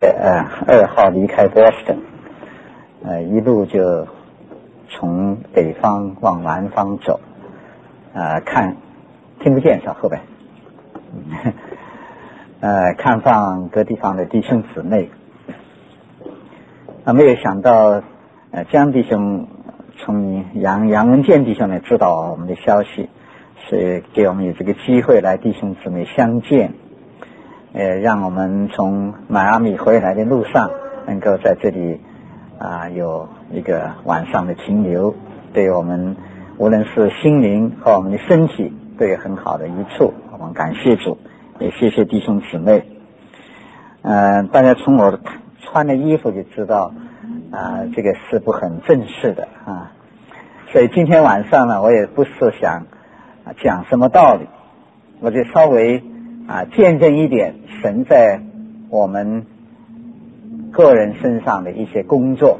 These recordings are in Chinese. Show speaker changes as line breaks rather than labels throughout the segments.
2号离开波士顿，一路就从北方往南方走，听不见是吧？后边，看望各地方的弟兄姊妹。没有想到，江弟兄从杨文健弟兄呢知道我们的消息，是给我们有这个机会来弟兄姊妹相见。让我们从迈阿密回来的路上能够在这里有一个晚上的停留，对我们无论是心灵和我们的身体都有很好的一处。我们感谢主，也谢谢弟兄姊妹。大家从我穿的衣服就知道这个是不很正式的所以今天晚上呢，我也不是想讲什么道理，我就稍微见证一点神在我们个人身上的一些工作。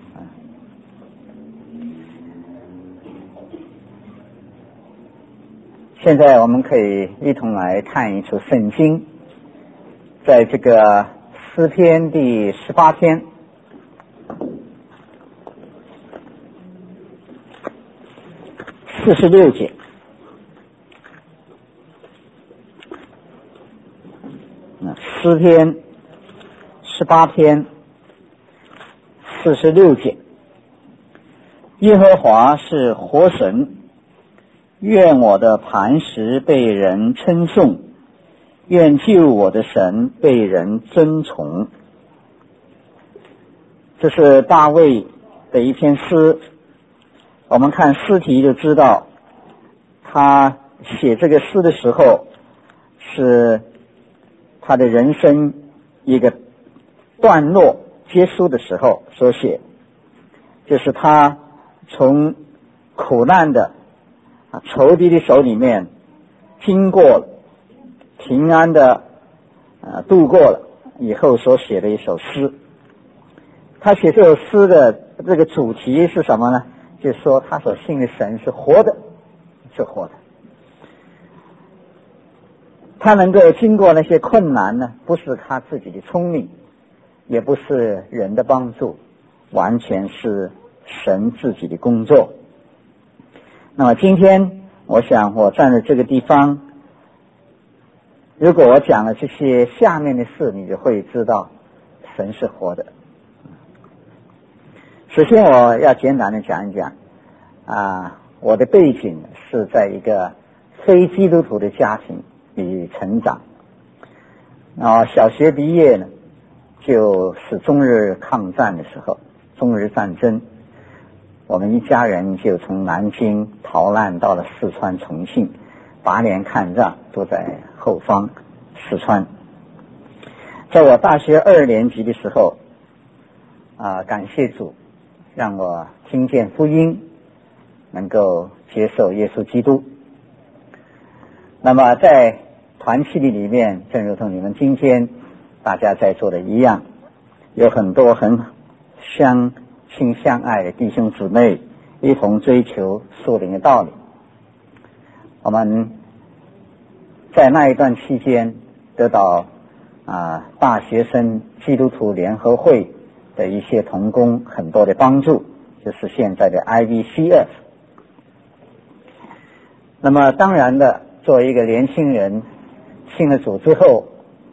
现在我们可以一同来看一处圣经，在这个诗篇第18篇46节。诗篇18篇46节，耶和华是活神，愿我的磐石被人称颂，愿救我的神被人尊崇。这是大卫的一篇诗，我们看诗题就知道，他写这个诗的时候是他的人生一个段落结束的时候所写，就是他从苦难的仇敌的手里面经过了，平安的度过了以后所写的一首诗。他写这首诗的这个主题是什么呢？就是说他所信的神是活的，是活的。他能够经过那些困难呢，不是他自己的聪明，也不是人的帮助，完全是神自己的工作。那么今天我想我站在这个地方，如果我讲了这些下面的事，你就会知道神是活的。首先我要简单的讲一讲我的背景是在一个非基督徒的家庭里成长。小学毕业呢，就是中日抗战的时候，中日战争，我们一家人就从南京逃难到了四川重庆，8年抗战都在后方四川。在我大学2年级的时候感谢主让我听见福音，能够接受耶稣基督。那么在团契里面，正如同你们今天大家在座的一样，有很多很相亲相爱的弟兄姊妹，一同追求属灵的道理。我们在那一段期间得到大学生基督徒联合会的一些同工很多的帮助，就是现在的 IVCF。 那么当然的，作为一个年轻人信了主之后，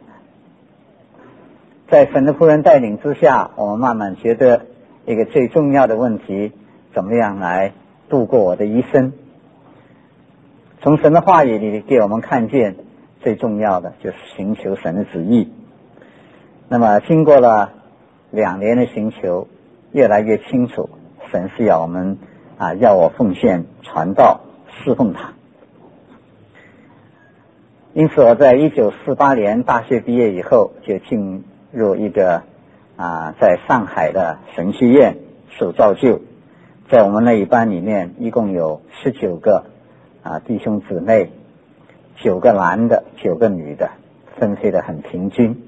在神的仆人带领之下，我们慢慢觉得一个最重要的问题，怎么样来度过我的一生。从神的话语里给我们看见最重要的就是寻求神的旨意。那么经过了2年的寻求，越来越清楚神是要我们要我奉献传道侍奉他。因此我在1948年大学毕业以后，就进入一个在上海的神学院受造就。在我们那一班里面一共有19个弟兄姊妹，9个男的9个女的，分配得很平均。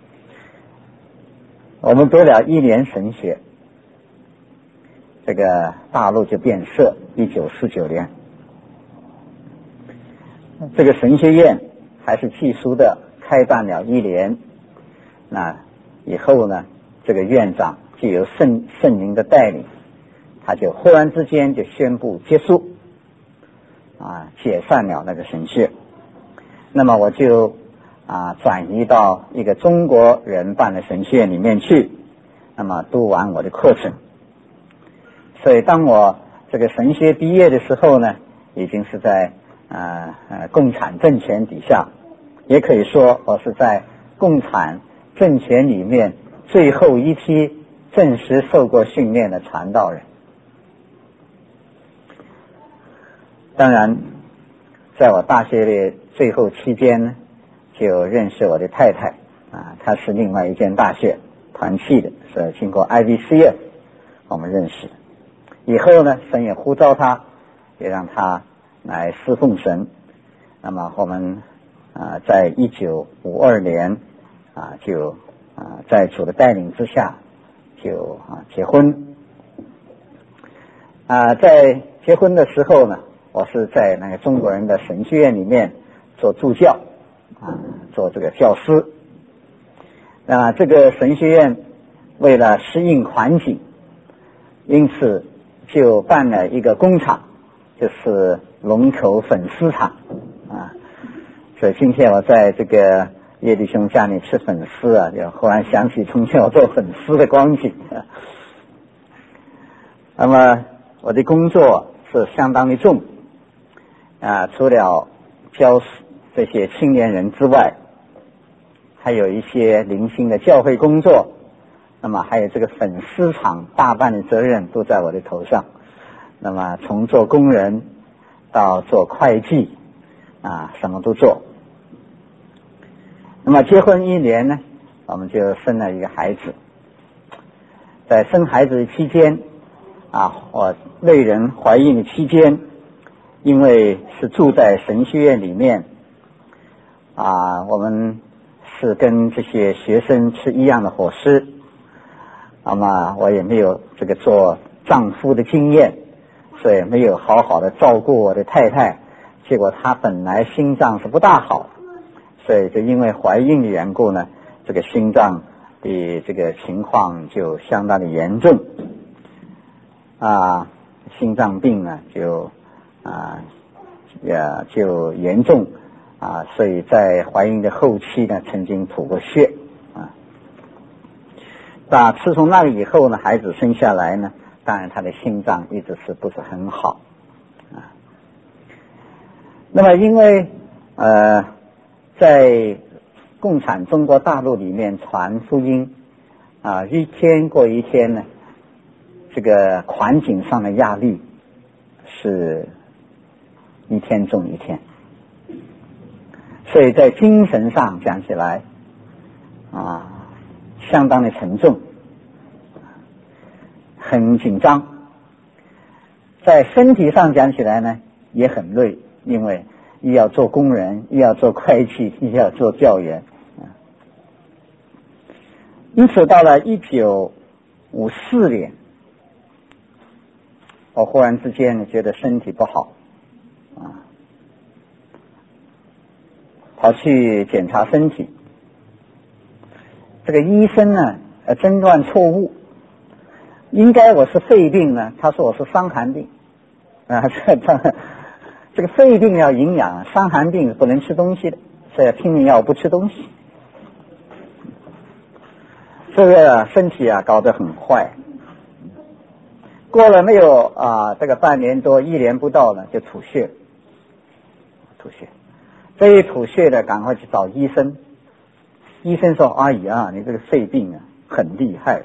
我们读了1年神学，这个大陆就变色。1949年这个神学院还是寄宿的，开办了1年， 以后呢，这个院长就由圣灵的带领，他就忽然之间就宣布结束，解散了那个神学。那么我就转移到一个中国人办的神学院里面去，那么读完我的课程。所以当我这个神学毕业的时候呢，已经是在共产政权底下，也可以说我是在共产政权里面最后一批正式受过训练的传道人。当然在我大学的最后期间呢，就认识我的太太她是另外一间大学团契的，是经过 IVCF 我们认识。以后呢，神也呼召她，也让她来侍奉神。那么我们在1952年就在主的带领之下就结婚。在结婚的时候呢，我是在那个中国人的神学院里面做助教做这个教师。这个神学院为了适应环境，因此就办了一个工厂，就是龙头粉丝厂所以今天我在这个叶弟兄家里吃粉丝就忽然想起从前我做粉丝的光景那么我的工作是相当的重除了教这些青年人之外，还有一些零星的教会工作，那么还有这个粉丝厂大半的责任都在我的头上。那么从做工人到做会计什么都做。那么结婚1年呢，我们就生了一个孩子。在生孩子的期间我内人怀孕的期间，因为是住在神学院里面我们是跟这些学生吃一样的伙食，那么我也没有这个做丈夫的经验，所以没有好好的照顾我的太太。结果她本来心脏是不大好，所以就因为怀孕的缘故呢，这个心脏的这个情况就相当的严重心脏病呢就严重所以在怀孕的后期呢曾经吐过血自从那个以后呢，孩子生下来呢，当然他的心脏一直是不是很好那么因为在共产中国大陆里面传福音一天过一天呢，这个环境上的压力是一天重一天，所以在精神上讲起来相当的沉重，很紧张。在身体上讲起来呢也很累，因为又要做工人，又要做会计，又要做教员因此到了1954年，我忽然之间觉得身体不好跑去检查身体。这个医生呢诊断错误，应该我是肺病呢，他说我是伤寒病这个肺病要营养，伤寒病不能吃东西的，所以要拼命要不吃东西。这个身体搞得很坏，过了没有这个半年多1年不到呢就吐血。这一吐血的赶快去找医生，医生说阿姨你这个肺病很厉害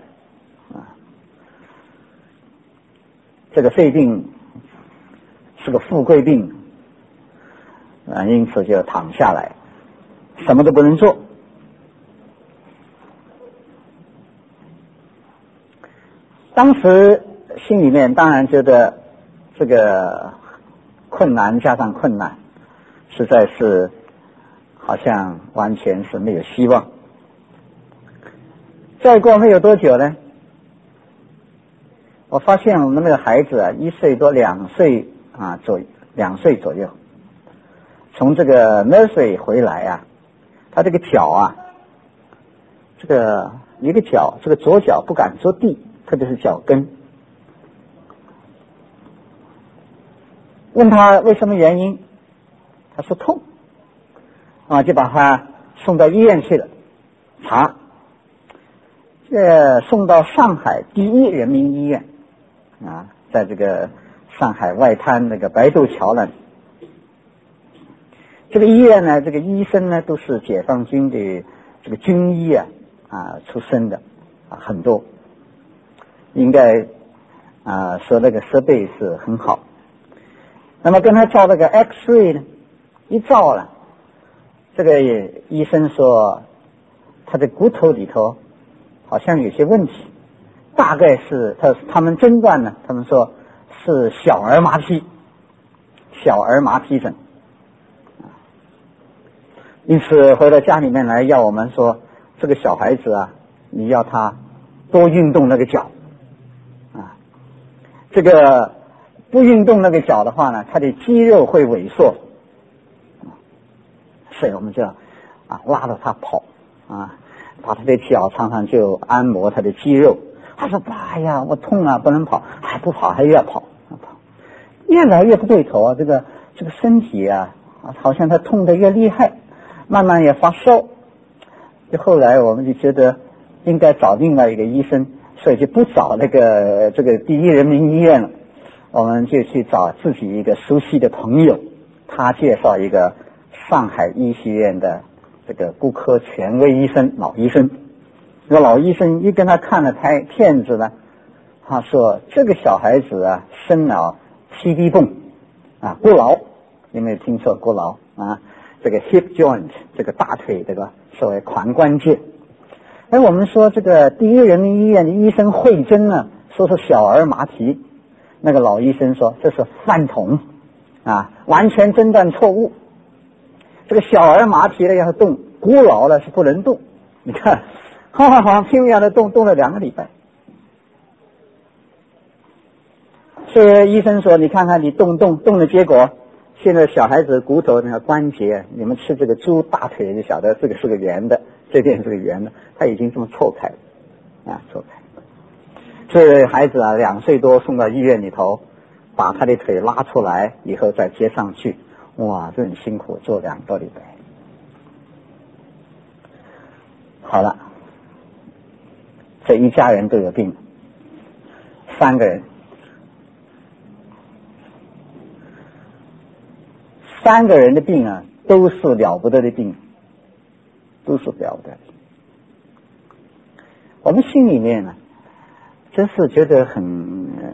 这个肺病是个富贵病因此就躺下来什么都不能做。当时心里面当然觉得这个困难加上困难，实在是好像完全是没有希望。再过没有多久呢，我发现我们那个孩子1岁多2岁2岁左右，从这个 nursery 回来他这个脚这个一个脚，这个左脚不敢着地，特别是脚跟。问他为什么原因，他说痛，就把他送到医院去了，查，送到上海第一人民医院在这个上海外滩那个白渡桥那里。这个医院呢，这个医生呢都是解放军的这个军医出身的很多，应该说那个设备是很好。那么跟他照那个 X-ray 呢，一照了，这个医生说他的骨头里头好像有些问题，大概是他们诊断呢，他们说是小儿麻痹症。因此回到家里面来要我们说，这个小孩子你要他多运动那个脚这个不运动那个脚的话呢，他的肌肉会萎缩所以我们就拉着他跑把他的脚常常就按摩他的肌肉。他说爸呀，我痛不能跑，还不跑，还要跑，越来越不对头这个身体好像他痛得越厉害，慢慢也发烧。就后来我们就觉得应该找另外一个医生，所以就不找这个第一人民医院了，我们就去找自己一个熟悉的朋友，他介绍一个上海医学院的这个骨科权威医生，老医生。这个老医生一跟他看了片子呢，他说这个小孩子生了膝低泵骨痨，有没有听说骨痨这个 hip joint 这个大腿这个所谓髋关节。我们说这个第一人民医院的医生会诊呢，说是小儿麻痹，那个老医生说这是饭桶完全诊断错误。这个小儿麻痹了要动，骨痨了是不能动。你看好拼命的动了2个礼拜。所以医生说你看看你动的结果，现在小孩子骨头那个关节，你们吃这个猪大腿就晓得这个是个圆的，这边是个圆的，他已经这么错开错开。所以孩子2岁多送到医院里头，把他的腿拉出来以后再接上去，哇，这很辛苦，做2个礼拜。好了，这一家人都有病，3个人，3个人的病都是了不得的病，都是了不得的。我们心里面真是觉得很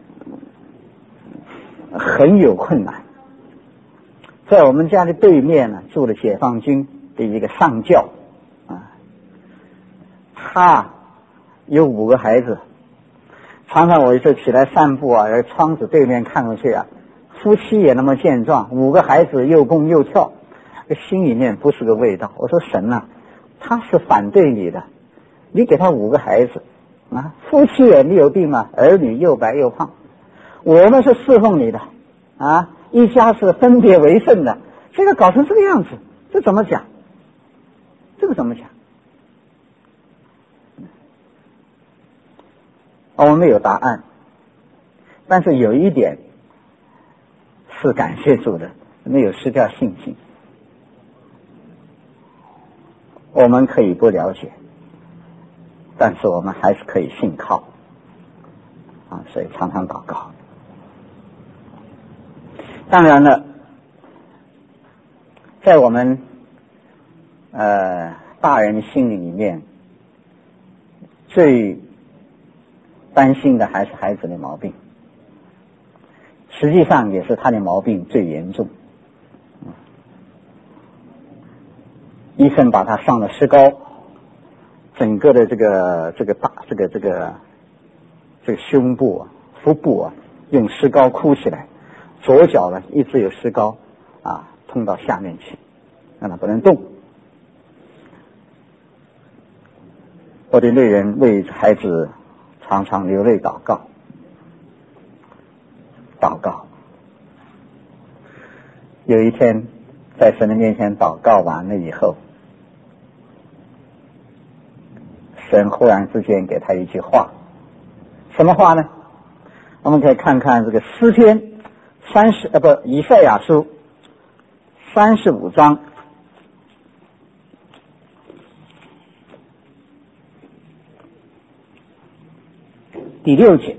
有困难。在我们家的对面住了解放军的一个上校他有5个孩子，常常我有时候起来散步窗子对面看过去夫妻也那么健壮，5个孩子又蹦又跳，心里面不是个味道。我说神他是反对你的，你给他5个孩子夫妻也没有病嘛，儿女又白又胖，我们是侍奉你的一家是分别为圣的，这个搞成这个样子，这怎么讲？这个怎么讲？我们没有答案，但是有一点是感谢主的，没有失掉信心。我们可以不了解，但是我们还是可以信靠所以常常祷告。当然了，在我们大人心里面最担心的还是孩子的毛病，实际上也是他的毛病最严重。医生把他上了石膏，整个的这个胸部腹部用石膏箍起来，左脚一直有石膏通到下面去，让他不能动。我的内人为孩子常常流泪祷告。有一天在神的面前祷告完了以后， 神忽然之间给他一句话，什么话呢？我们可以看看这个诗篇以赛亚书35章第6节。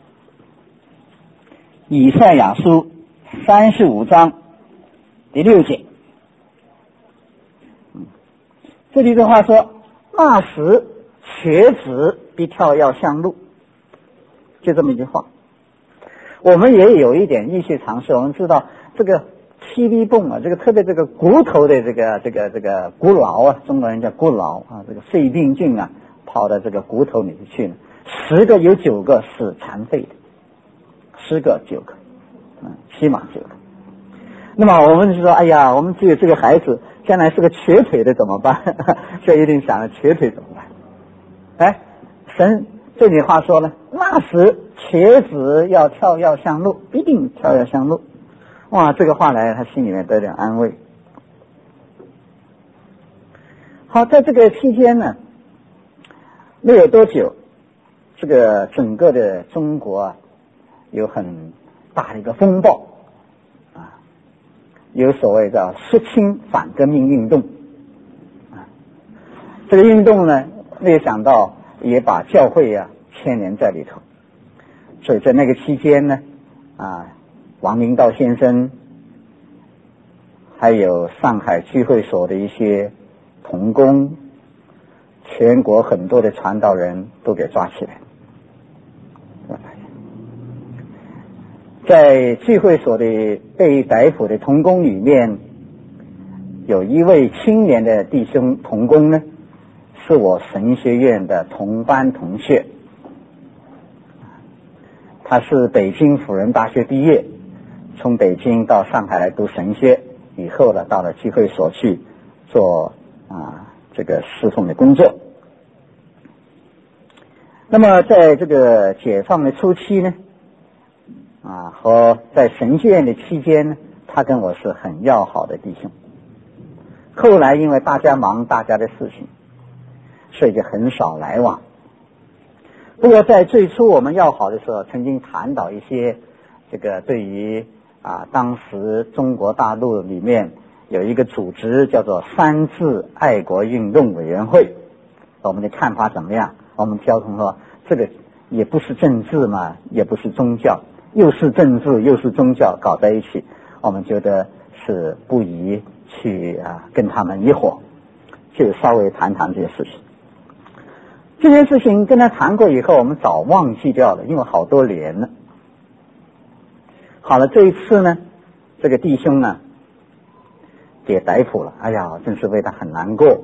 以赛亚书35章第6节，这里的话说，那时瘸子必跳跃向路，就这么一句话。我们也有一点医学常识，我们知道这个踢力泵啊，这个特别这个骨头的这个骨痨啊，中国人叫骨痨啊，这个肺病菌啊跑到这个骨头里面去了，10个有9个是残废的，10个9个，起码9个。那么我们就说，哎呀，我们只有这个孩子将来是个瘸腿的怎么办？所以一定想着瘸腿怎么办？哎，神这句话说了，那时瘸子要跳跃向路，必定跳跃向路。哇，这个话来他心里面得点安慰。好，在这个期间呢，没有多久，这个整个的中国啊有很大的一个风暴啊，有所谓的肃清反革命运动啊。这个运动呢，没有想到也把教会啊牵连在里头，所以在那个期间呢王明道先生还有上海聚会所的一些同工，全国很多的传道人都给抓起来。在聚会所的被逮捕的同工里面，有一位青年的弟兄同工呢，是我神学院的同班同学，他是北京辅仁大学毕业，从北京到上海来读神学，以后呢到了聚会所去做这个侍奉的工作。那么在这个解放的初期呢和在神学院的期间呢，他跟我是很要好的弟兄。后来因为大家忙大家的事情，所以就很少来往。不过在最初我们要好的时候，曾经谈到一些这个对于当时中国大陆里面有一个组织叫做三自爱国运动委员会，我们的看法怎么样？我们交通说，这个也不是政治嘛，也不是宗教，又是政治又是宗教搞在一起，我们觉得是不宜去跟他们一伙，就稍微谈谈这些事情。这件事情跟他谈过以后，我们早忘记掉了，因为好多年了。好了，这一次呢，这个弟兄呢给逮捕了，哎呀，真是为他很难过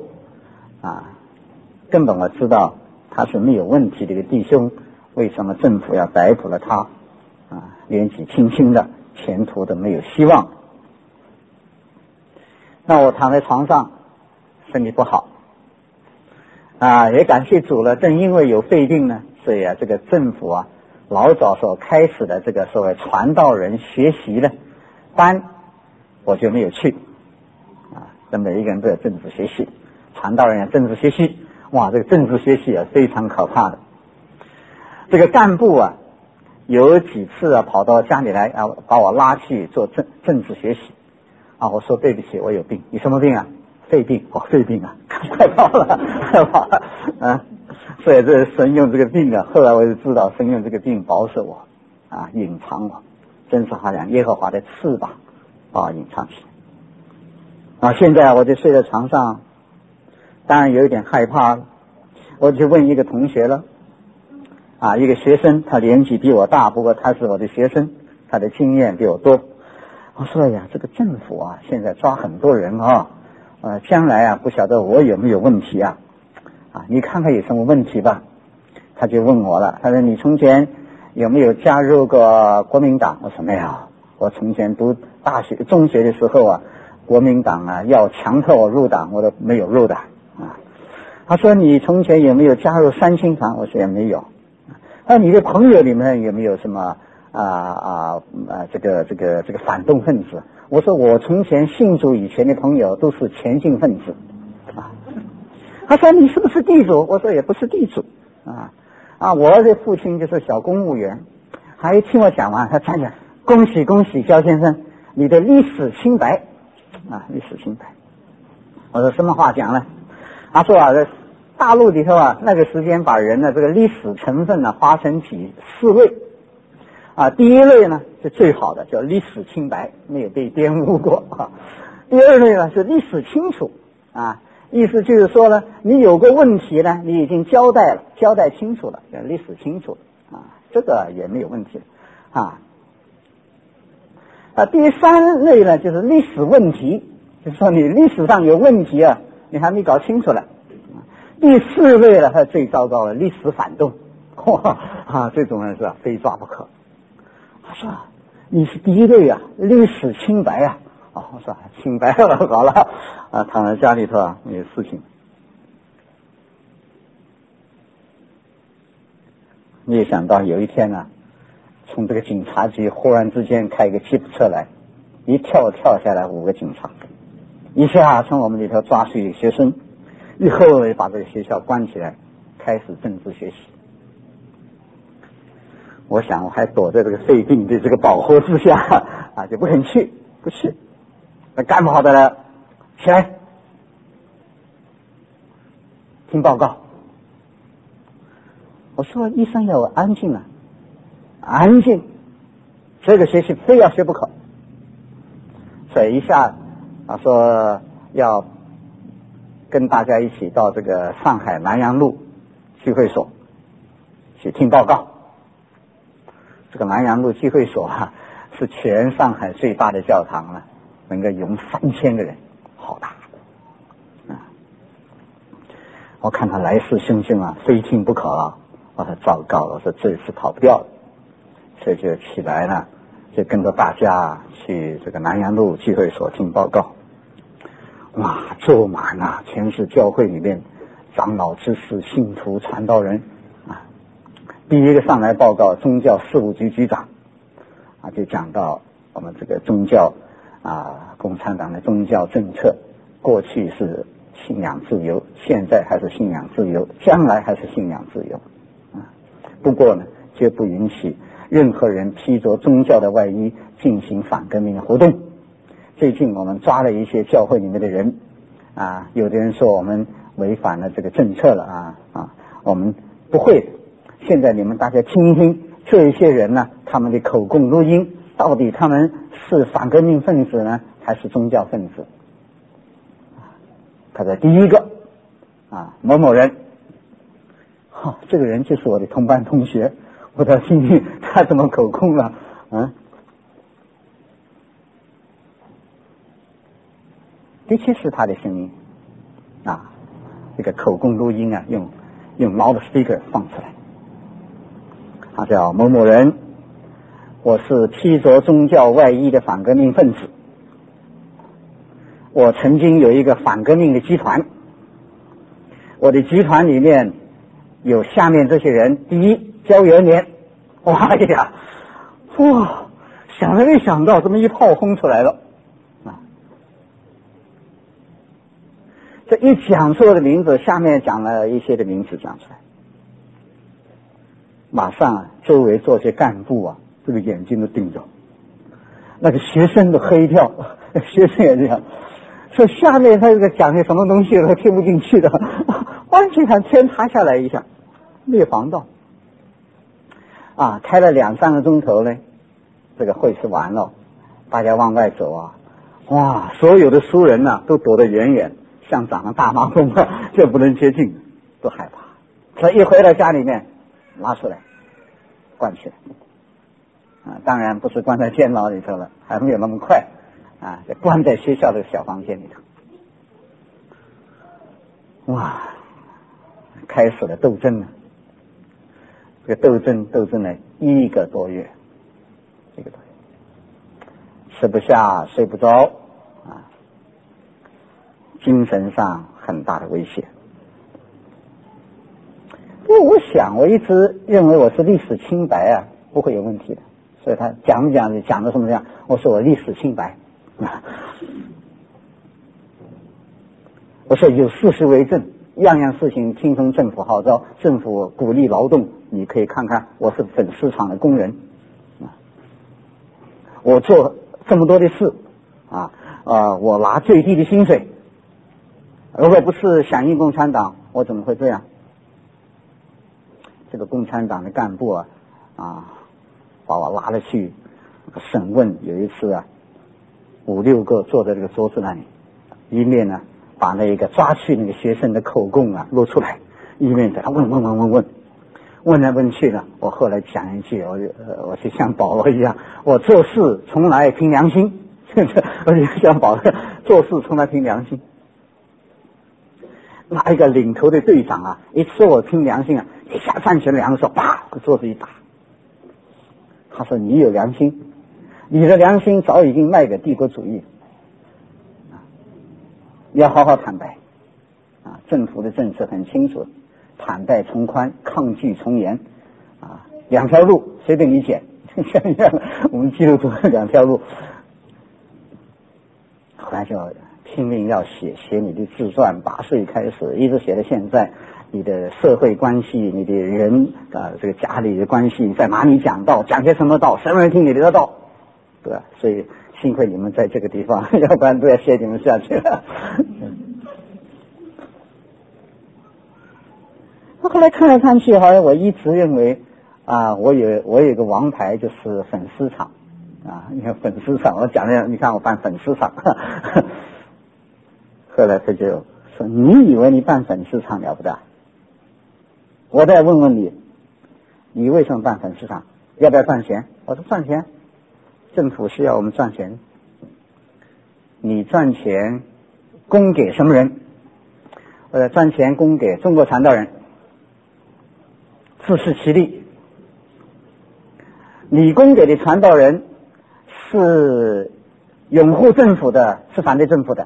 根本我知道他是没有问题的一个弟兄，为什么政府要逮捕了他年纪轻轻的，前途都没有希望。那我躺在床上，身体不好也感谢主了，正因为有肺病呢，所以这个政府老早所开始的这个所谓传道人学习的班，我就没有去那每一个人都有政治学习，传道人有政治学习，哇，这个政治学习非常可怕的。这个干部有几次跑到家里来把我拉去做政治学习我说对不起，我有病。你什么病啊？肺病。肺病太好了，太好了所以这神用这个病后来我就知道神用这个病保守我隐藏我，真是好像耶和华的翅膀把我隐藏起来现在我就睡在床上，当然有一点害怕了。我就问一个同学了一个学生，他年纪比我大，不过他是我的学生，他的经验比我多。我说呀，这个政府现在抓很多人将来不晓得我有没有问题你看看有什么问题吧。他就问我了，他说你从前有没有加入过国民党？我说没有，我从前读大学中学的时候国民党要强迫我入党，我都没有入的他说你从前有没有加入三青团？我说也没有。你的朋友里面有没有什么这个反动分子？我说我从前信主以前的朋友都是前进分子他说你是不是地主？我说也不是地主我的父亲就是小公务员。还听我讲完，他站起来，恭喜恭喜焦先生，你的历史清白历史清白。我说什么话讲呢？他说在大陆里头那个时间把人的这个历史成分划成4类第一类呢是最好的，叫历史清白，没有被玷污过第二类呢是历史清楚意思就是说呢，你有个问题呢，你已经交代清楚了，叫历史清楚这个也没有问题第三类呢就是历史问题，就是说你历史上有问题你还没搞清楚了第四类呢，它最糟糕的历史反动这种人是非抓不可。他说你是第一类历史清白我说清白了，好了躺在家里头没有事情。没有想到有一天从这个警察局忽然之间开一个吉普车来，一跳下来5个警察，一下从我们里头抓出一个学生，以后把这个学校关起来，开始政治学习。我想我还躲在这个费定的这个保护之下就不肯去，不去。那干不好的了，起来听报告。我说医生要安静安静，这个学习非要学不可。所以一下说要跟大家一起到这个上海南阳路聚会所去听报告。这个南阳路聚会所是全上海最大的教堂了，能够容3000个人，好大我看他来势汹汹非听不可我说糟糕了，我说这次跑不掉了，所以就起来了，就跟着大家去这个南阳路聚会所听报告。哇，坐满全是教会里面长老知识、信徒、传道人第一个上来报告宗教事务局局长就讲到我们这个宗教共产党的宗教政策，过去是信仰自由，现在还是信仰自由，将来还是信仰自由不过呢，绝不允许任何人披着宗教的外衣进行反革命的活动。最近我们抓了一些教会里面的人有的人说我们违反了这个政策了我们不会。现在你们大家听一听这些人呢，他们的口供录音，到底他们是反革命分子呢，还是宗教分子？他说第一个某某人这个人就是我的同班同学，我在心里他怎么口供了的确是他的声音这个口供录音用 loudspeaker 放出来。他叫某某人，我是披着宗教外衣的反革命分子，我曾经有一个反革命的集团，我的集团里面有下面这些人。第一，焦元年。哇呀，想都没想到这么一炮轰出来了这一讲出我的名字，下面讲了一些的名字讲出来，马上周围做些干部这个眼睛都盯着，那个学生都黑掉，学生也这样，说下面他这个讲些什么东西他听不进去的，完全像天塌下来一样，没有防到开了2-3个钟头呢，这个会是完了，大家往外走哇，所有的书人都躲得远远，像长了大麻风就不能接近，都害怕。所以一回到家里面拿出来关起来当然不是关在监牢里头了，还没有那么快就关在学校的小房间里头。哇，开始了斗争了。这个斗争了1个多月，吃不下睡不着精神上很大的威胁。不过我想我一直认为我是历史清白不会有问题的，所以他讲的什么样，我说我历史清白我说有事实为证样样事情听从政府号召，政府鼓励劳动，你可以看看我是粉丝厂的工人我做这么多的事我拿最低的薪水，如果不是响应共产党，我怎么会这样？这个共产党的干部把我拉了去审问。有一次5、6个坐在这个桌子那里，一面呢把那个抓去那个学生的口供录出来，一面在他问来问去呢。我后来讲一句，我就像保罗一样，我做事从来凭良心，我就像保罗做事从来凭良心。那一个领头的队长一说我凭良心一下站起来，两个手啪桌子一打，他说你有良心，你的良心早已经卖给帝国主义，要好好坦白政府的政策很清楚，坦白从宽，抗拒从严两条路随便你选。我们基督徒2条路。后来就拼命要写你的自传，8岁开始一直写到现在，你的社会关系，你的人这个家里的关系在哪里讲道，讲些什么道，什么人听你的道，对吧？所以幸亏你们在这个地方，要不然都要写你们下去了。后来看来看去，好像我一直认为我有一个王牌，就是粉丝场你看粉丝场，我讲的你看我办粉丝场后来他就说你以为你办粉丝场了不得？我再问问你为什么办粉丝场？要不要赚钱？我说赚钱，政府是要我们赚钱。你赚钱供给什么人？赚钱供给中国传道人，自食其力。你供给的传道人是拥护政府的，是反对政府的。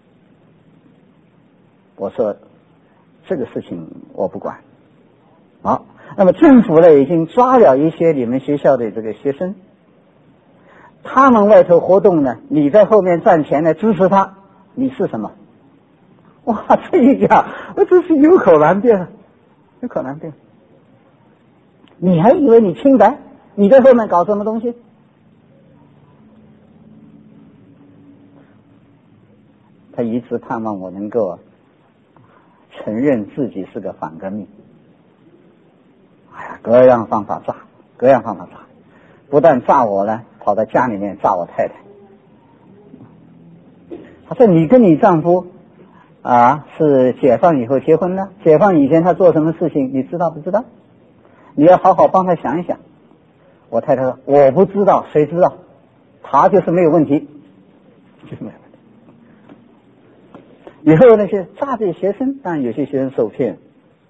我说这个事情我不管。好，那么政府呢已经抓了一些你们学校的这个学生，他们外头活动呢，你在后面赚钱来支持他，你是什么？哇，这一讲我真是有口难辩，有口难辩。你还以为你清白？你在后面搞什么东西？他一直盼望我能够承认自己是个反革命。各样方法炸，各样方法炸，不但炸我呢，跑到家里面炸我太太。他说你跟你丈夫是解放以后结婚的，解放以前他做什么事情你知道不知道？你要好好帮他想一想。我太太说我不知道，谁知道？他就是没有问题，就是没有问题。以后那些诈骗学生，当然有些学生受骗，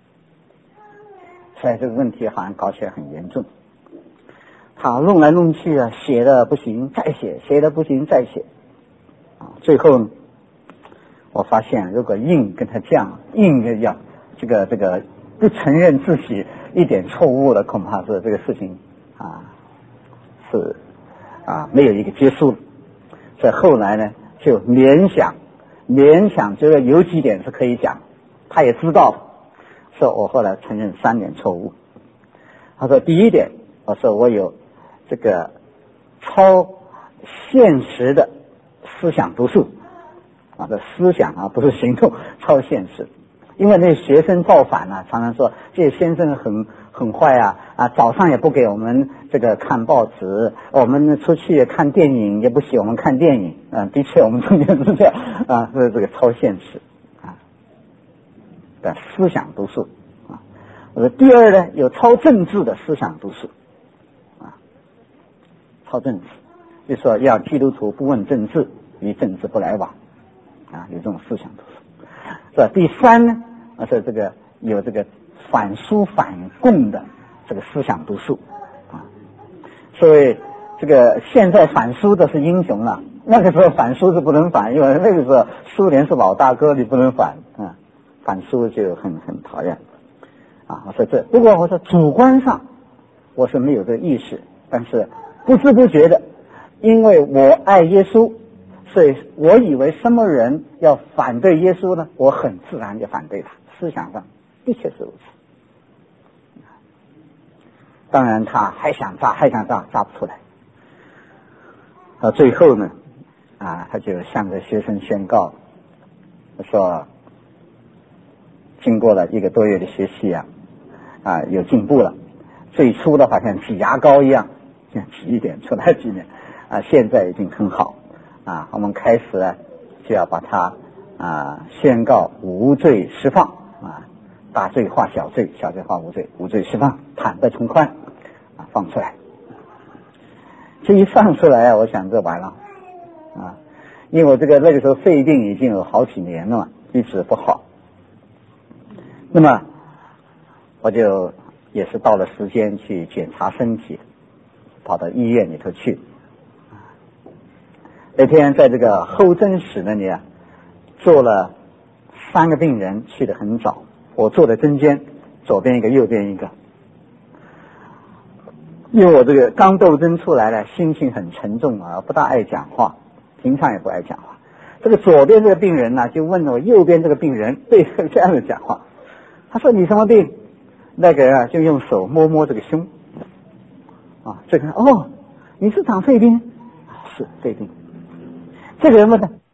所以这个问题好像搞起来很严重。他弄来弄去写的不行再写，写的不行再写最后我发现如果硬跟他犟，硬的要这个不承认自己一点错误的，恐怕是这个事情是没有一个结束。所以后来呢就勉强觉得有几点是可以讲，他也知道，说我后来承认3点错误。他说第一点，我说我有这个超现实的思想毒素这思想不是行动，超现实。因为那学生造反常常说这些先生很坏早上也不给我们这个看报纸，我们出去看电影也不许我们看电影的确我们中间是这样是这个超现实的思想毒素我说第二呢，有超政治的思想毒素超政治，就是说要基督徒不问政治，与政治不来往有这种思想毒素。第三呢，是这个有这个反苏反共的这个思想毒素所以这个现在反苏的是英雄了，那个时候反苏是不能反，因为那个时候苏联是老大哥，你不能反反苏就很讨厌我说不过我说主观上我是没有这个意识，但是不知不觉的，因为我爱耶稣，所以我以为什么人要反对耶稣呢，我很自然就反对他， 思想上的确是如此。当然他还想扎不出来。到最后呢，他就向着学生宣告说，经过了1个多月的学习有进步了。最初的话像挤牙膏一样，像挤一点出来几年，现在已经很好。我们开始就要把它宣告无罪释放，大罪化小罪，小罪化无罪，无罪释放，坦的从宽，放出来。这一放出来我想这完了因为我那个时候肺病已经有好几年了嘛，一直不好。那么我就也是到了时间去检查身体，跑到医院里头去。那天在这个候诊室那里坐了3个病人，去得很早，我坐在中间，左边一个右边一个。因为我这个刚斗争出来了，心情很沉重不大爱讲话，平常也不爱讲话。这个左边这个病人就问我右边这个病人对这样的讲话，他说你什么病？那个人就用手摸摸这个胸这个你是长肺病？是肺病。这个人问他